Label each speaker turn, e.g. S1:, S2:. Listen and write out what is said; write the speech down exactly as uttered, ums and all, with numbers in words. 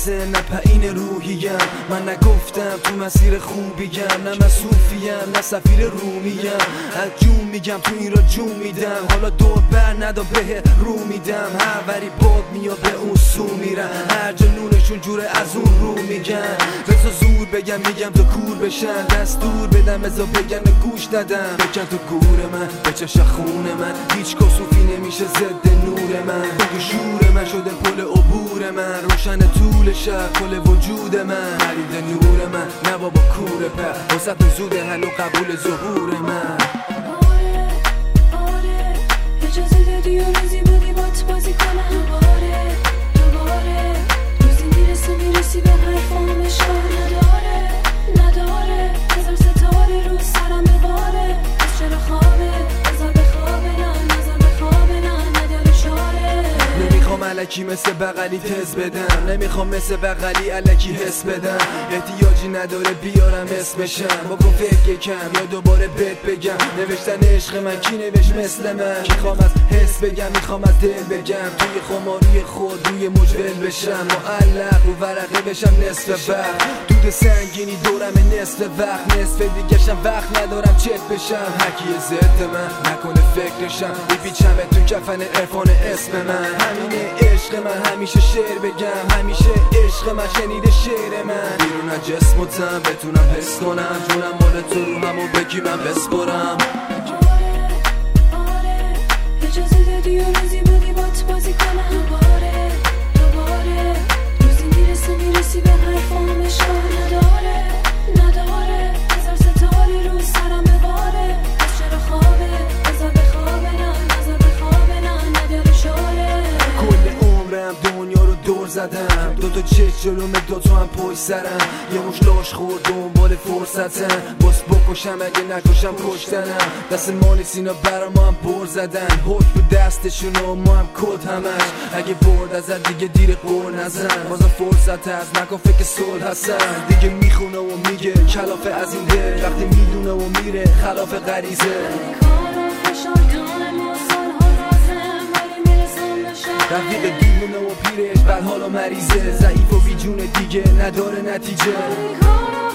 S1: مثل نپعین روحیم. من نگفتم تو مسیر خوبیم، نه من صوفیم نه سفیر رومیم. از جون میگم تو این را جون میدم، حالا دور بر ندا به رو میدم. هر وری باد میاد به اون سو میرم، هر جا نونشون جوره از اون رو میگن. بزا زور بگم میگم تو کور بشن، دستور بدم بزا بگم گوش ندم. بکن تو گور من بچش خون من، هیچ کسوفی نمیشه ضد نور من. بگو شور من شده پل عبور من، روشن طول شب کل وجود من. خرید نور من نه بابا کوره پر، وسط زوده هنو قبول ظهور من.
S2: آره آره اجازه دادی و روزی بودی بات بازی کنم. دوباره دوباره روزی میرسه میرسی به حرفام اشار نداره نداره. هزار ستاره رو سرم بباره، از چرا خوابه بذار بخوابه نه نذار بخوابه نه نداره شاره.
S1: نمیخوام علکی مثل بغلی تز بدم، نمیخوام مثل بغلی علکی حس بدم. احتیاجی نداره بیارم اسمشم، بکن فکر کم یا دوباره بهت بگم. نوشتن عشق من کی نوشت مثل من؟ میخوام از حس بگم میخوام از دل بگم، توی خماری خود روی مجول بشم. معلق رو ورقه بشم نصف وقت، دود سنگینی دورم نصف وقت. نصف دیگه‌شم وقت ندارم چت بشم. هرکی ضد من نکنه فکرشم، بپیچم تو کفن عرفان اسم من. همینه عشق من همیشه شعر بگم، همیشه عشق من شنیده شعر من. بیرون از جسم و تن بتونم حس کنم، جونم مال تو رو همو بگی من بسپرم.
S2: آره آره اجازه دادی و روزی بودی بات بازی کنم. دوباره دوباره روزی میرسه میرسی به حرفام اشار نداره نداره. هزار ستاره رو سرم بباره، از چرا خوابه بذار بخوابه نه نذار بخوابه نه نداره شاره.
S1: کل عمرم دنیا رو دور زدم، دوتا چشم جلوم دوتا هم پشت سرم. یه مش لاش خورد دنبال فرصتم، باس بکشم اگه نکشم کشتنم. دست ما نیست اینا برا ما هم بر زدن، حکم دستشون و ما هم کد همش. اگه برد ازت دیگه دیر قور نزن، بازم فرصت هست نکن فکر صلح هستن. دیگه میخونه و میگه کلافه از این دل، وقتی میدونه و میره خلاف غریزه. رفیق دیوونه و پیرش بد حال و مریضه، ضعیف و بی جون دیگه نداره نتیجه.